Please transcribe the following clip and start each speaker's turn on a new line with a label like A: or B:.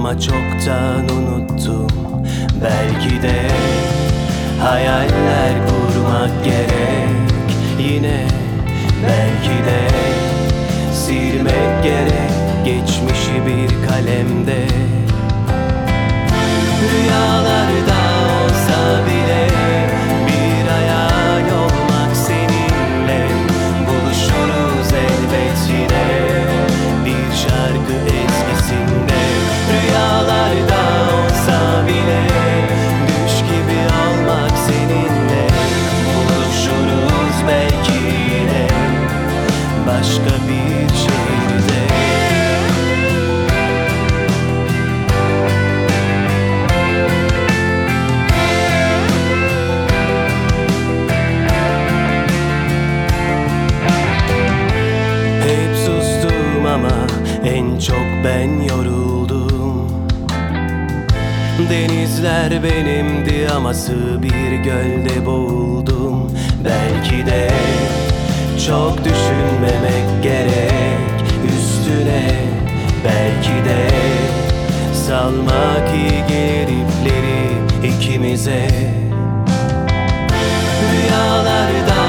A: ama çoktan unuttum. Belki de hayaller kurmak gerek yine. Belki de silmek gerek geçmişi bir kalemde. Rüyalarda olsa bile bir hayal olmak seninle. Buluşuruz elbet yine bir şarkı ezgisinde. Rüyalarda olsa bile düş gibi olmak seninle. Buluşuruz belki yine başka bir şehirde. Hep sustum ama en çok ben yoruldum. Denizler benimdi ama sığ bir gölde boğuldum. Belki de çok düşünmemek gerek üstüne. Belki de salmak iyi gelir ipleri ikimize. Rüyalarda